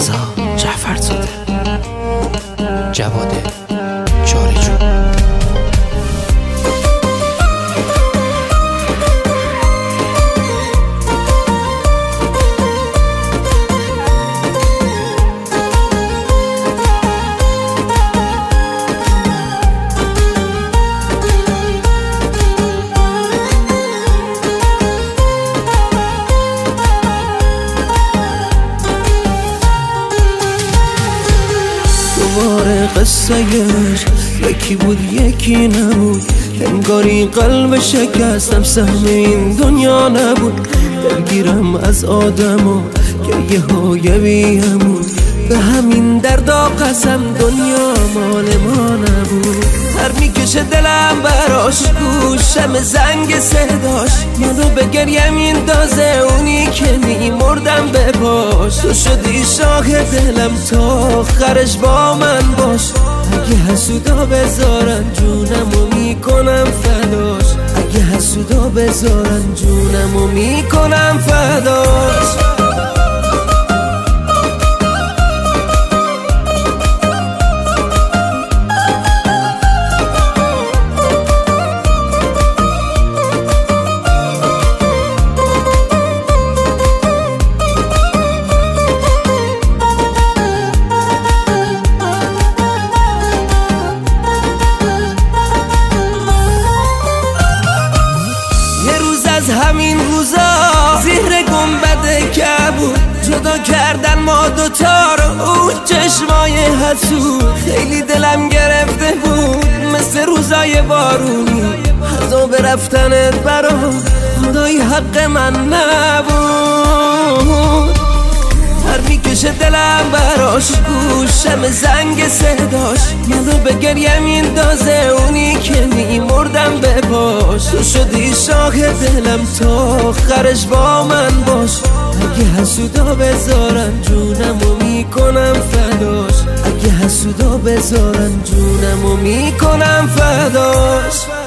رضا جعفرزاده، جواد جارجو. قصه‌اش یکی بود یکی نبود، انگاری قلب شکستم سهم این دنیا نبود. دلگیرم از آدما که یه های بیامون، به همین دردا قسم دنیا مال ما نبود. هر میکشه دلم براش، گوشم زنگ صداش منو به گریه میندازه، اونی که میمردم به پاش. تو شدی شاه دلم تا آخرش با من باش. اگه حسودا بذارن جونمو میکنم فداش، اگه حسودا بذارن جونمو میکنم فداش. از همین روزا زیر گنبد کبود جدا کردن ما دوتا رو، اون چشمای حسود خیلی دلم گرفته بود مثل روزای بارونی. عذاب رفتنت برام خدای حق من نبود. هر میکشه دلم براش، گوشم زنگ صداش منو به گریه میندازه، اونی که میمردم به پاش. تو شدی شاه دلم تا آخرش با من باش. اگه حسودا بذارن جونمو میکنم فداش، اگه حسودا بذارن جونمو میکنم فداش.